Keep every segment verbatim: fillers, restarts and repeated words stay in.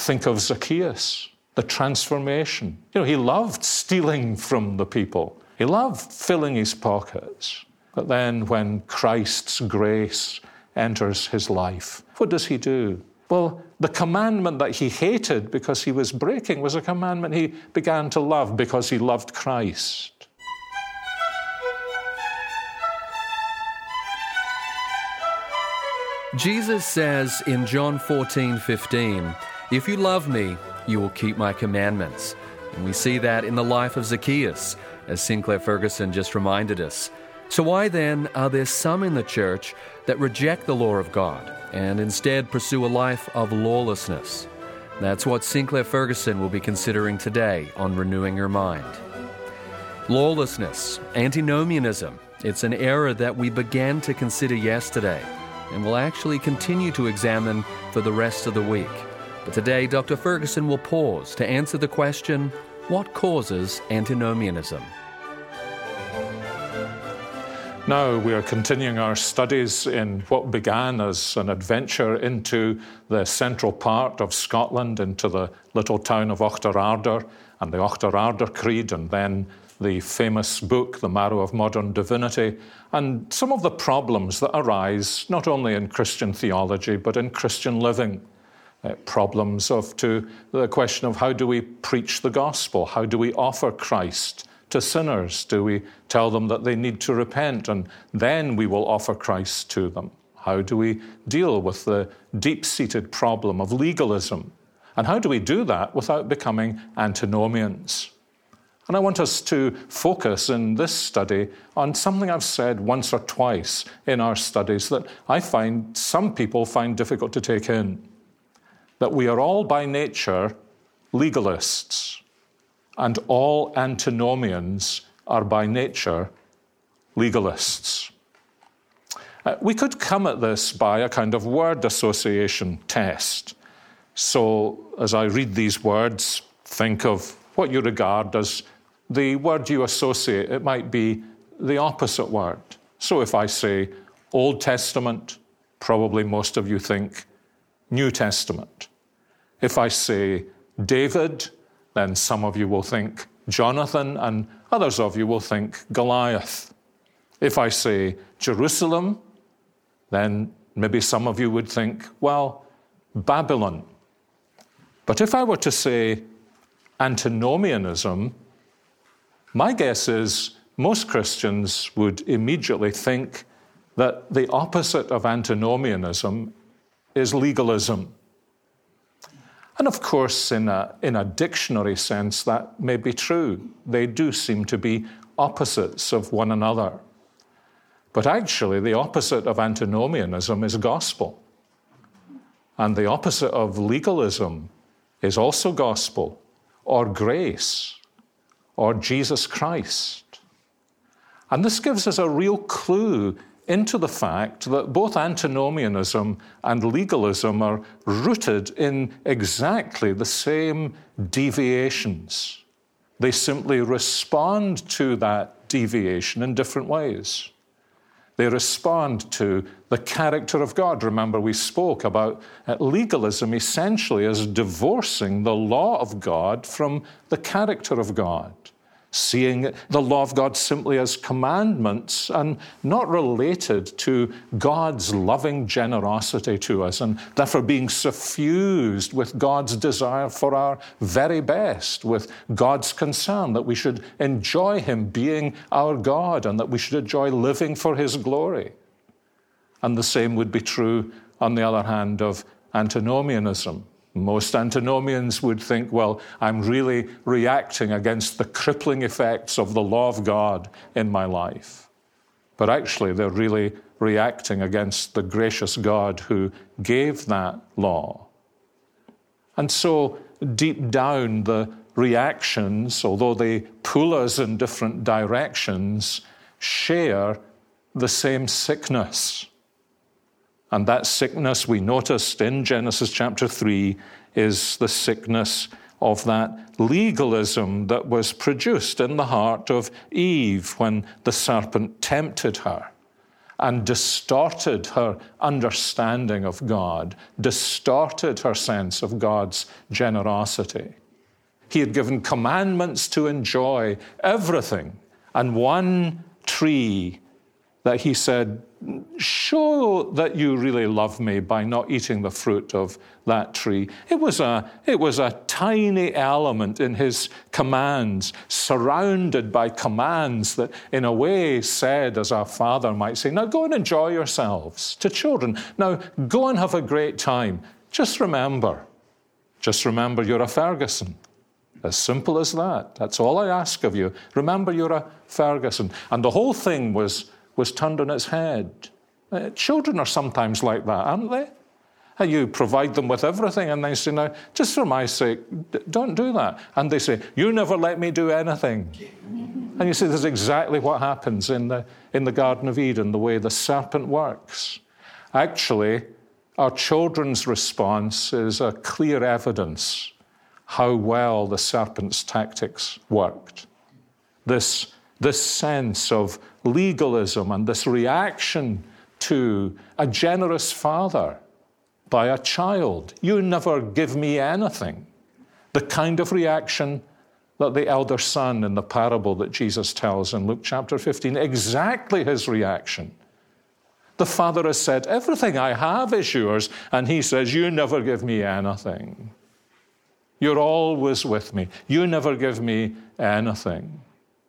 Think of Zacchaeus, the transformation. You know, he loved stealing from the people. He loved filling his pockets. But then when Christ's grace enters his life, what does he do? Well, the commandment that he hated because he was breaking was a commandment he began to love because he loved Christ. Jesus says in John fourteen fifteen, "If you love me, you will keep my commandments." And we see that in the life of Zacchaeus, as Sinclair Ferguson just reminded us. So why then are there some in the church that reject the law of God and instead pursue a life of lawlessness? That's what Sinclair Ferguson will be considering today on Renewing Your Mind. Lawlessness, antinomianism, it's an error that we began to consider yesterday and will actually continue to examine for the rest of the week. But today, Doctor Ferguson will pause to answer the question, what causes antinomianism? Now we are continuing our studies in what began as an adventure into the central part of Scotland, into the little town of Auchterarder and the Auchterarder Creed, and then the famous book, The Marrow of Modern Divinity, and some of the problems that arise not only in Christian theology but in Christian living. Uh, problems of to the question of how do we preach the gospel? How do we offer Christ to sinners? Do we tell them that they need to repent and then we will offer Christ to them? How do we deal with the deep-seated problem of legalism? And how do we do that without becoming antinomians? And I want us to focus in this study on something I've said once or twice in our studies that I find some people find difficult to take in. That we are all by nature legalists, and all antinomians are by nature legalists. Uh, we could come at this by a kind of word association test. So as I read these words, think of what you regard as the word you associate. It might be the opposite word. So if I say Old Testament, probably most of you think New Testament. If I say David, then some of you will think Jonathan, and others of you will think Goliath. If I say Jerusalem, then maybe some of you would think, well, Babylon. But if I were to say antinomianism, my guess is most Christians would immediately think that the opposite of antinomianism is legalism. And of course, in a, in a dictionary sense, that may be true. They do seem to be opposites of one another. But actually, the opposite of antinomianism is gospel. And the opposite of legalism is also gospel, or grace, or Jesus Christ. And this gives us a real clue into the fact that both antinomianism and legalism are rooted in exactly the same deviations. They simply respond to that deviation in different ways. They respond to the character of God. Remember, we spoke about legalism essentially as divorcing the law of God from the character of God, seeing the law of God simply as commandments and not related to God's loving generosity to us, and therefore being suffused with God's desire for our very best, with God's concern that we should enjoy Him being our God and that we should enjoy living for His glory. And the same would be true, on the other hand, of antinomianism. Most antinomians would think, well, I'm really reacting against the crippling effects of the law of God in my life. But actually, they're really reacting against the gracious God who gave that law. And so, deep down, the reactions, although they pull us in different directions, share the same sickness. And that sickness we noticed in Genesis chapter three is the sickness of that legalism that was produced in the heart of Eve when the serpent tempted her. and distorted her understanding of God, distorted her sense of God's generosity. He had given commandments to enjoy everything, and one tree that he said, show that you really love me by not eating the fruit of that tree. It was a, it was a tiny element in his commands, surrounded by commands that in a way said, as our father might say, now go and enjoy yourselves, to children. Now go and have a great time. Just remember, just remember you're a Ferguson. As simple as that. That's all I ask of you. Remember you're a Ferguson. And the whole thing was was turned on its head. Uh, children are sometimes like that, aren't they? Uh, you provide them with everything, and they say, now, just for my sake, d- don't do that. And they say, you never let me do anything. And you see, this is exactly what happens in the, in the Garden of Eden, the way the serpent works. Actually, our children's response is a clear evidence how well the serpent's tactics worked. This This sense of legalism and this reaction to a generous father by a child. You never give me anything. The kind of reaction that the elder son in the parable that Jesus tells in Luke chapter fifteen, exactly his reaction. The father has said, everything I have is yours, and he says, you never give me anything. You're always with me. You never give me anything.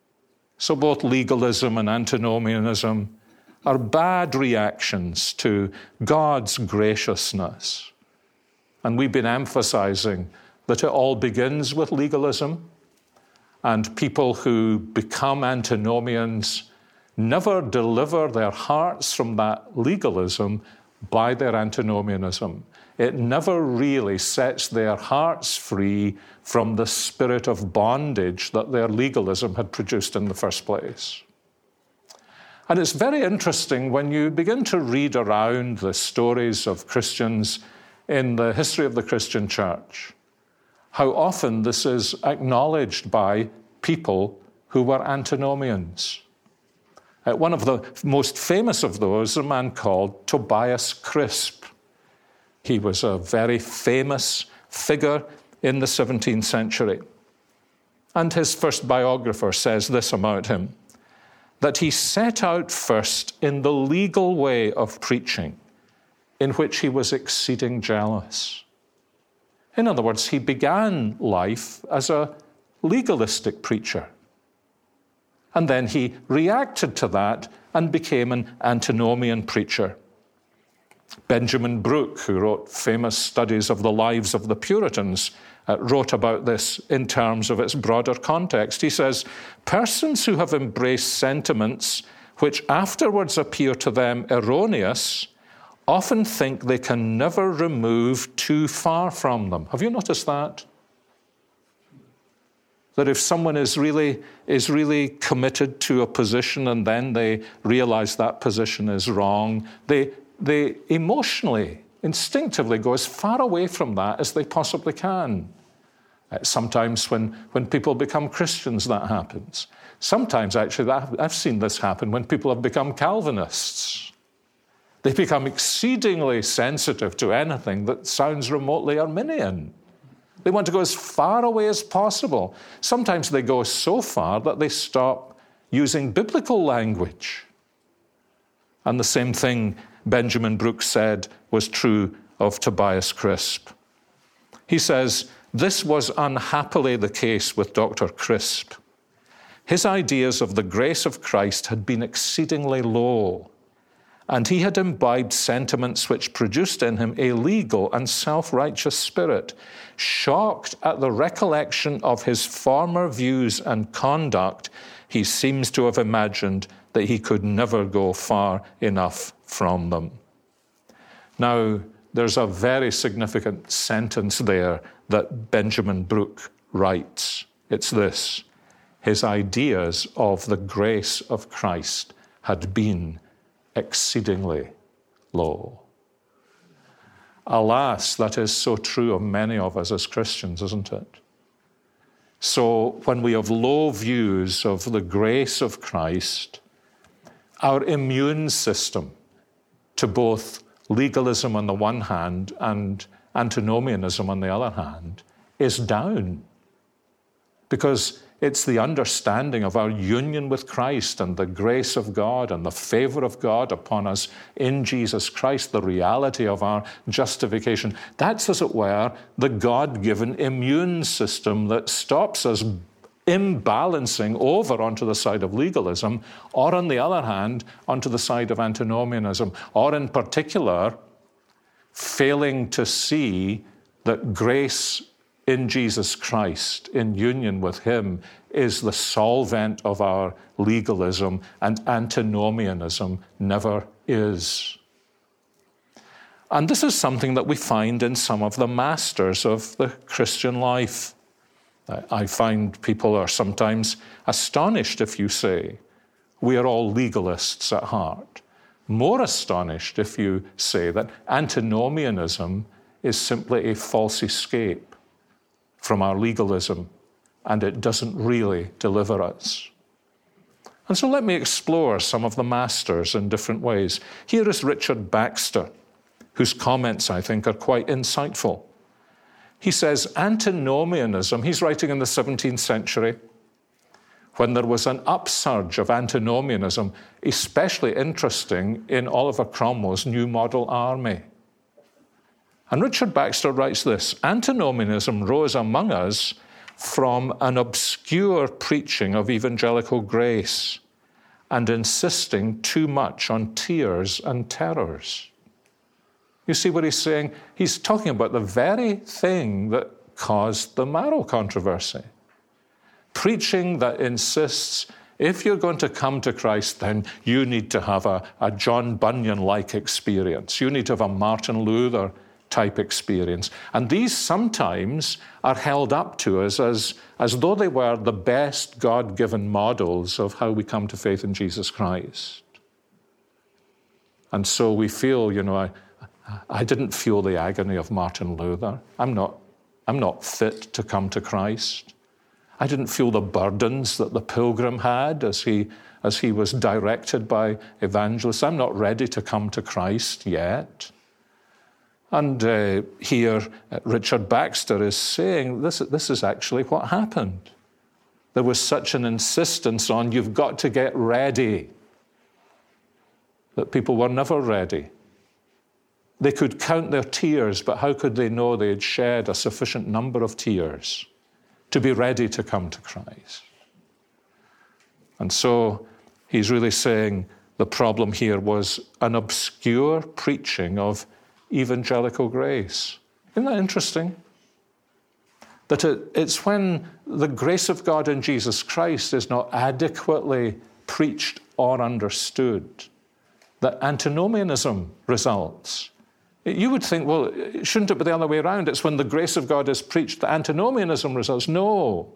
So both legalism and antinomianism are bad reactions to God's graciousness. And we've been emphasizing that it all begins with legalism, and people who become antinomians never deliver their hearts from that legalism by their antinomianism. It never really sets their hearts free from the spirit of bondage that their legalism had produced in the first place. And it's very interesting when you begin to read around the stories of Christians in the history of the Christian church, how often this is acknowledged by people who were antinomians. Uh, one of the most famous of those is a man called Tobias Crisp. He was a very famous figure in the seventeenth century. And his first biographer says this about him, that he set out first in the legal way of preaching, in which he was exceeding jealous. In other words, he began life as a legalistic preacher. And then he reacted to that and became an antinomian preacher. Benjamin Brooke, who wrote famous studies of the lives of the Puritans, uh, wrote about this in terms of its broader context. He says, persons who have embraced sentiments which afterwards appear to them erroneous often think they can never remove too far from them. Have you noticed that? That if someone is really, is really committed to a position and then they realize that position is wrong, they They emotionally, instinctively go as far away from that as they possibly can. Uh, sometimes when, when people become Christians, that happens. Sometimes, actually, that, I've seen this happen when people have become Calvinists. They become exceedingly sensitive to anything that sounds remotely Arminian. They want to go as far away as possible. Sometimes they go so far that they stop using biblical language. And the same thing Benjamin Brooke said was true of Tobias Crisp. He says, this was unhappily the case with Doctor Crisp. His ideas of the grace of Christ had been exceedingly low, and he had imbibed sentiments which produced in him a legal and self-righteous spirit. Shocked at the recollection of his former views and conduct, he seems to have imagined that he could never go far enough from them. Now, there's a very significant sentence there that Benjamin Brooke writes. It's this: his ideas of the grace of Christ had been exceedingly low. Alas, that is so true of many of us as Christians, isn't it? So when we have low views of the grace of Christ, our immune system to both legalism on the one hand and antinomianism on the other hand is down. Because it's the understanding of our union with Christ and the grace of God and the favor of God upon us in Jesus Christ, the reality of our justification. That's, as it were, the God-given immune system that stops us imbalancing over onto the side of legalism, or on the other hand, onto the side of antinomianism, or in particular, failing to see that grace in Jesus Christ, in union with him, is the solvent of our legalism, and antinomianism never is. And this is something that we find in some of the masters of the Christian life. I find people are sometimes astonished if you say, we are all legalists at heart. More astonished if you say that antinomianism is simply a false escape from our legalism, and it doesn't really deliver us. And so let me explore some of the masters in different ways. Here is Richard Baxter, whose comments, I think, are quite insightful. He says, antinomianism, he's writing in the seventeenth century, when there was an upsurge of antinomianism, especially interesting in Oliver Cromwell's New Model Army. And Richard Baxter writes this, antinomianism rose among us from an obscure preaching of evangelical grace and insisting too much on tears and terrors. You see what he's saying? He's talking about the very thing that caused the Marrow controversy. Preaching that insists, if you're going to come to Christ, then you need to have a, a John Bunyan-like experience. You need to have a Martin Luther type experience. And these sometimes are held up to us as, as though they were the best God-given models of how we come to faith in Jesus Christ. And so we feel, you know, I, I didn't feel the agony of Martin Luther. I'm not, I'm not fit to come to Christ. I didn't feel the burdens that the pilgrim had as he, as he was directed by evangelists. I'm not ready to come to Christ yet. And uh, here, uh, Richard Baxter is saying this, this is actually what happened. There was such an insistence on, you've got to get ready, that people were never ready. They could count their tears, but how could they know they had shed a sufficient number of tears to be ready to come to Christ? And so he's really saying the problem here was an obscure preaching of evangelical grace. Isn't that interesting? That it, it's when the grace of God in Jesus Christ is not adequately preached or understood that antinomianism results. You would think, well, shouldn't it be the other way around? It's when the grace of God is preached that antinomianism results. No.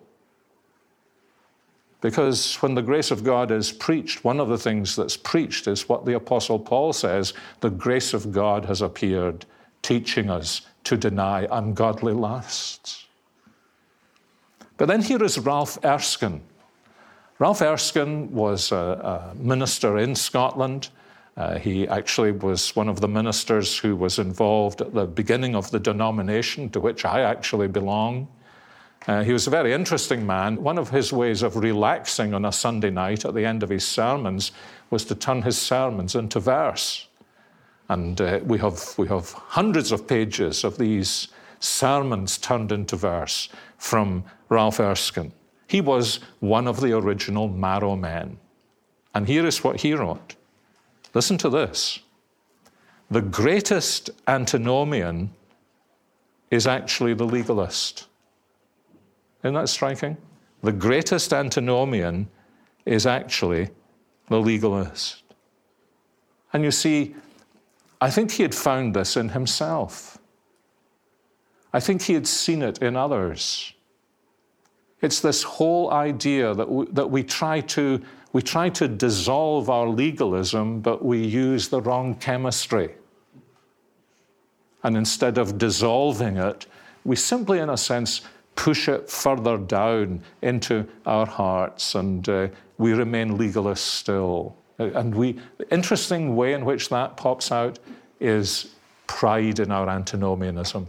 Because when the grace of God is preached, one of the things that's preached is what the Apostle Paul says, the grace of God has appeared, teaching us to deny ungodly lusts. But then here is Ralph Erskine. Ralph Erskine was a, a minister in Scotland. Uh, he actually was one of the ministers who was involved at the beginning of the denomination to which I actually belong. Uh, he was a very interesting man. One of his ways of relaxing on a Sunday night at the end of his sermons was to turn his sermons into verse. And uh, we have we have hundreds of pages of these sermons turned into verse from Ralph Erskine. He was one of the original Marrow men. And here is what he wrote. Listen to this. The greatest antinomian is actually the legalist. Isn't that striking? The greatest antinomian is actually the legalist. And you see, I think he had found this in himself. I think he had seen it in others. It's this whole idea that we, that we try to we try to dissolve our legalism, but we use the wrong chemistry. And instead of dissolving it, we simply, in a sense, push it further down into our hearts, and uh, we remain legalists still. And we, the interesting way in which that pops out is pride in our antinomianism.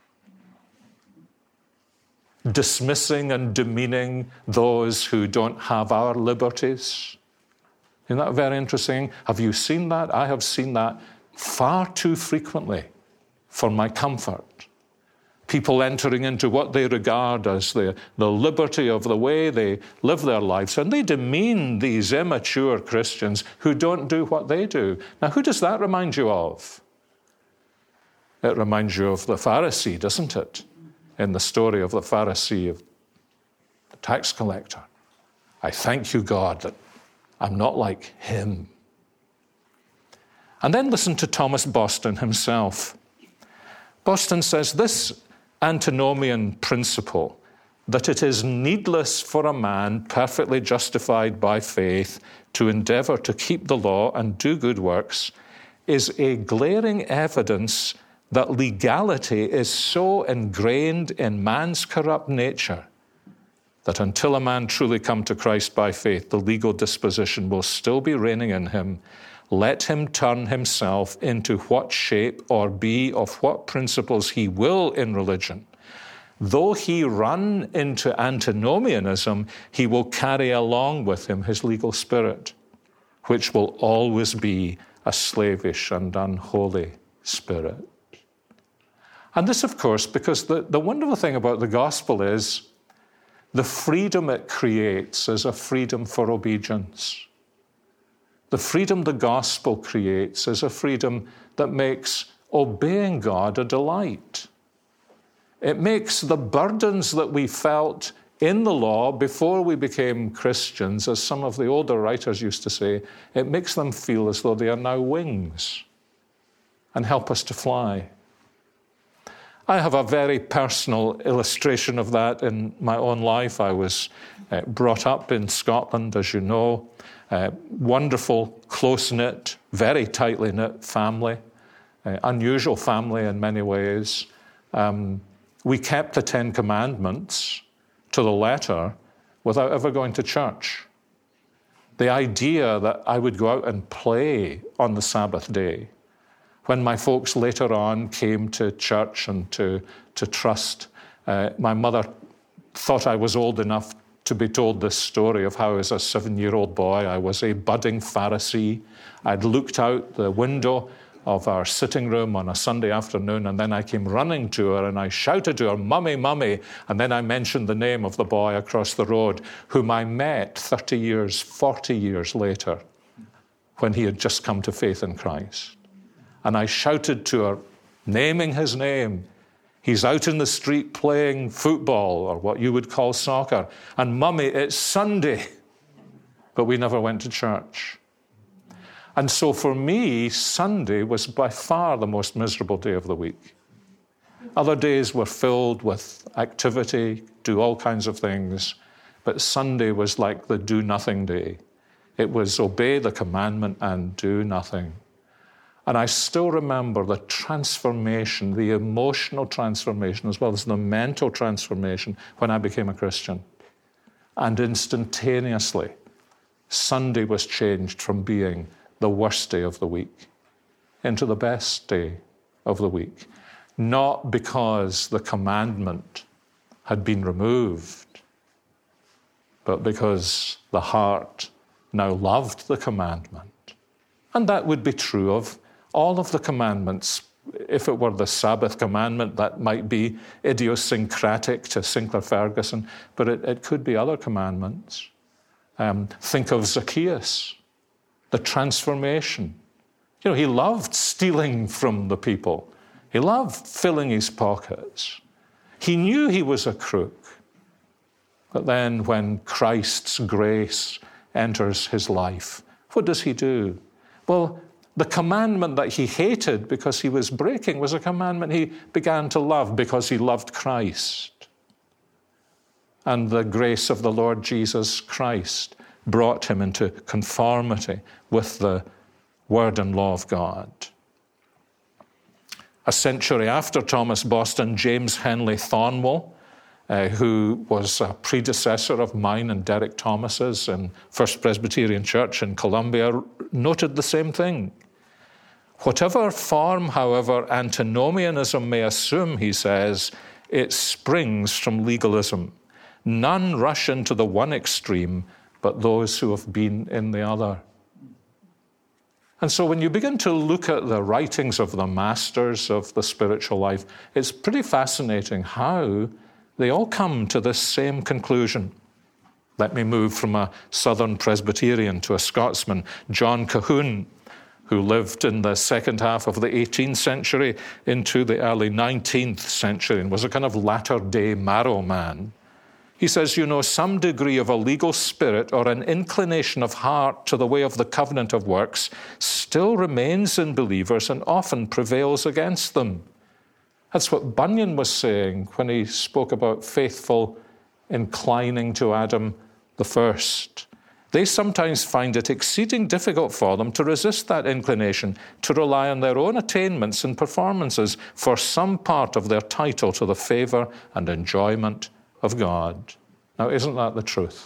Dismissing and demeaning those who don't have our liberties. Isn't that very interesting? Have you seen that? I have seen that far too frequently for my comfort. People entering into what they regard as the, the liberty of the way they live their lives, and they demean these immature Christians who don't do what they do. Now, who does that remind you of? It reminds you of the Pharisee, doesn't it? In the story of the Pharisee, of the tax collector. I thank you, God, that I'm not like him. And then listen to Thomas Boston himself. Boston says this antinomian principle, that it is needless for a man perfectly justified by faith to endeavor to keep the law and do good works, is a glaring evidence that legality is so ingrained in man's corrupt nature that until a man truly come to Christ by faith, the legal disposition will still be reigning in him. Let him turn himself into what shape or be of what principles he will in religion. Though he run into antinomianism, he will carry along with him his legal spirit, which will always be a slavish and unholy spirit. And this, of course, because the, the wonderful thing about the gospel is the freedom it creates is a freedom for obedience. The freedom the gospel creates is a freedom that makes obeying God a delight. It makes the burdens that we felt in the law before we became Christians, as some of the older writers used to say, it makes them feel as though they are now wings and help us to fly. I have a very personal illustration of that in my own life. I was uh, brought up in Scotland, as you know. Uh, wonderful, close-knit, very tightly knit family, uh, unusual family in many ways. Um, we kept the Ten Commandments to the letter without ever going to church. The idea that I would go out and play on the Sabbath day, when my folks later on came to church and to, to trust, uh, my mother thought I was old enough to be told this story of how as a seven-year-old boy I was a budding Pharisee. I'd looked out the window of our sitting room on a Sunday afternoon, and then I came running to her and I shouted to her, "Mummy, Mummy," and then I mentioned the name of the boy across the road whom I met thirty years, forty years later when he had just come to faith in Christ. And I shouted to her, naming his name. He's out in the street playing football, or what you would call soccer. And Mummy, it's Sunday. But we never went to church. And so for me, Sunday was by far the most miserable day of the week. Other days were filled with activity, do all kinds of things. But Sunday was like the do-nothing day. It was obey the commandment and do nothing. And I still remember the transformation, the emotional transformation, as well as the mental transformation when I became a Christian. And instantaneously, Sunday was changed from being the worst day of the week into the best day of the week. Not because the commandment had been removed, but because the heart now loved the commandment. And that would be true of all of the commandments. If it were the Sabbath commandment, that might be idiosyncratic to Sinclair Ferguson, but it, it could be other commandments. Um, think of Zacchaeus, the transformation. You know, he loved stealing from the people. He loved filling his pockets. He knew he was a crook. But then when Christ's grace enters his life, what does he do? Well, the commandment that he hated because he was breaking was a commandment he began to love because he loved Christ. And the grace of the Lord Jesus Christ brought him into conformity with the word and law of God. A century after Thomas Boston, James Henley Thornwell uh, who was a predecessor of mine and Derek Thomas's in First Presbyterian Church in Columbia, noted the same thing. Whatever form, however, antinomianism may assume, he says, it springs from legalism. None rush into the one extreme, but those who have been in the other. And so when you begin to look at the writings of the masters of the spiritual life, it's pretty fascinating how they all come to this same conclusion. Let me move from a Southern Presbyterian to a Scotsman, John Cahoon, who lived in the second half of the eighteenth century into the early nineteenth century and was a kind of latter-day Marrow man. He says, you know, some degree of a legal spirit or an inclination of heart to the way of the covenant of works still remains in believers and often prevails against them. That's what Bunyan was saying when he spoke about faithful inclining to Adam the first. They sometimes find it exceeding difficult for them to resist that inclination, to rely on their own attainments and performances for some part of their title to the favour and enjoyment of God. Now, isn't that the truth?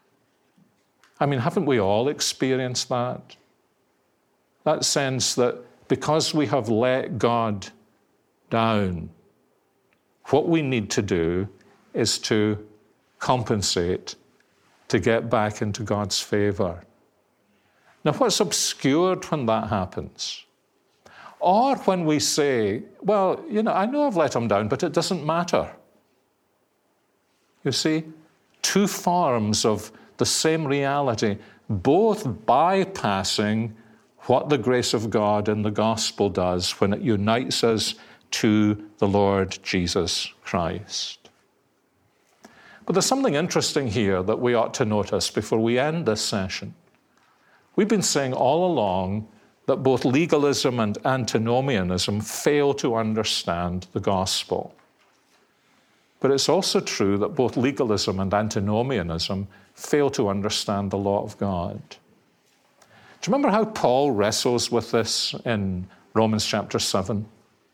I mean, haven't we all experienced that? That sense that because we have let God down, what we need to do is to compensate to get back into God's favour. Now, what's obscured when that happens? Or when we say, well, you know, I know I've let him down, but it doesn't matter. You see, two forms of the same reality, both bypassing what the grace of God in the gospel does when it unites us to the Lord Jesus Christ. But there's something interesting here that we ought to notice before we end this session. We've been saying all along that both legalism and antinomianism fail to understand the gospel. But it's also true that both legalism and antinomianism fail to understand the law of God. Do you remember how Paul wrestles with this in Romans chapter seven?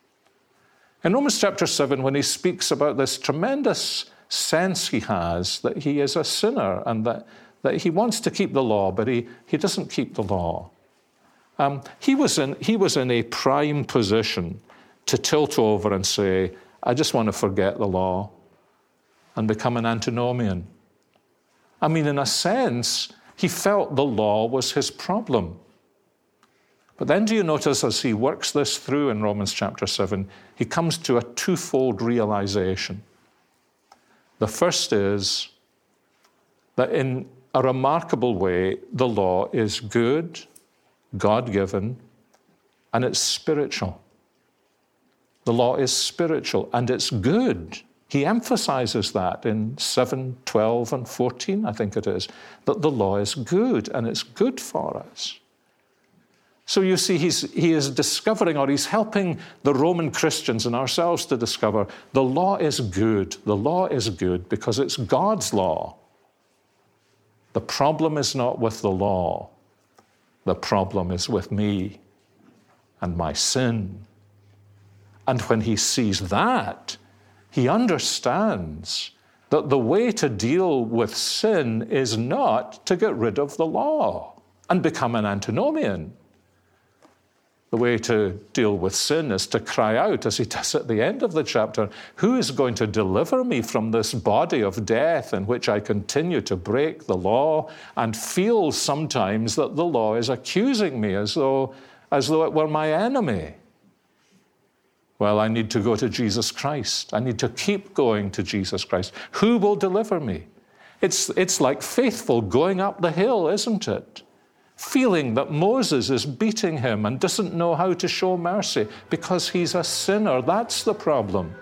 In Romans chapter seven, when he speaks about this tremendous sense he has that he is a sinner and that, that he wants to keep the law, but he, he doesn't keep the law. Um, he was in, he was in a prime position to tilt over and say, I just want to forget the law and become an antinomian. I mean, in a sense, he felt the law was his problem. But then do you notice as he works this through in Romans chapter seven, he comes to a twofold realization. The first is that in a remarkable way, the law is good, God-given, and it's spiritual. The law is spiritual and it's good. He emphasizes that in seven, twelve, and fourteen, I think it is, that the law is good and it's good for us. So you see, he's, he is discovering, or he's helping the Roman Christians and ourselves to discover, the law is good. The law is good because it's God's law. The problem is not with the law. The problem is with me and my sin. And when he sees that, he understands that the way to deal with sin is not to get rid of the law and become an antinomian. The way to deal with sin is to cry out, as he does at the end of the chapter, who is going to deliver me from this body of death in which I continue to break the law and feel sometimes that the law is accusing me as though, as though it were my enemy? Well, I need to go to Jesus Christ. I need to keep going to Jesus Christ. Who will deliver me? It's, it's like faithful going up the hill, isn't it? Feeling that Moses is beating him and doesn't know how to show mercy because he's a sinner. That's the problem.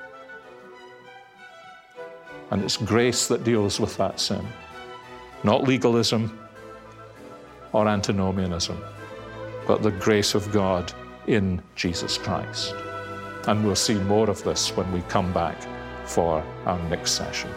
And it's grace that deals with that sin, not legalism or antinomianism, but the grace of God in Jesus Christ. And we'll see more of this when we come back for our next session.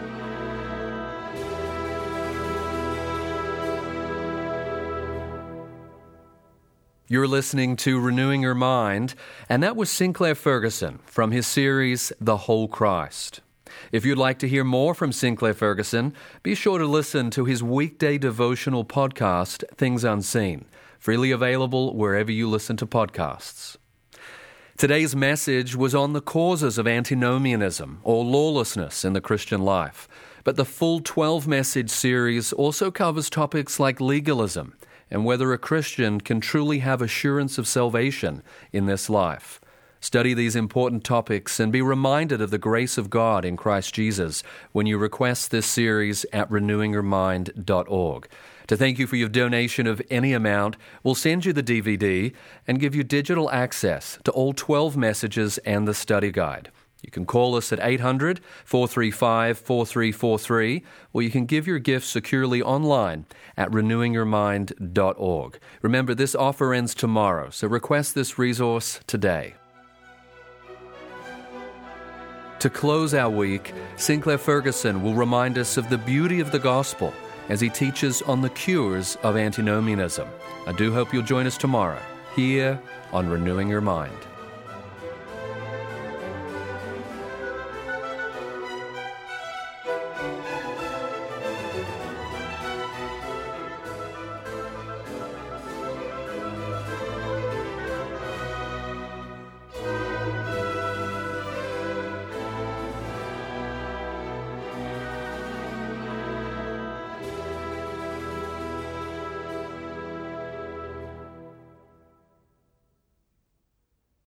You're listening to Renewing Your Mind, and that was Sinclair Ferguson from his series, The Whole Christ. If you'd like to hear more from Sinclair Ferguson, be sure to listen to his weekday devotional podcast, Things Unseen, freely available wherever you listen to podcasts. Today's message was on the causes of antinomianism, or lawlessness, in the Christian life. But the full twelve-message series also covers topics like legalism and whether a Christian can truly have assurance of salvation in this life. Study these important topics and be reminded of the grace of God in Christ Jesus when you request this series at renewing your mind dot org. To thank you for your donation of any amount, we'll send you the D V D and give you digital access to all twelve messages and the study guide. You can call us at eight hundred, four three five, four three four three, or you can give your gift securely online at renewing your mind dot org. Remember, this offer ends tomorrow, so request this resource today. To close our week, Sinclair Ferguson will remind us of the beauty of the gospel as he teaches on the cures of antinomianism. I do hope you'll join us tomorrow here on Renewing Your Mind.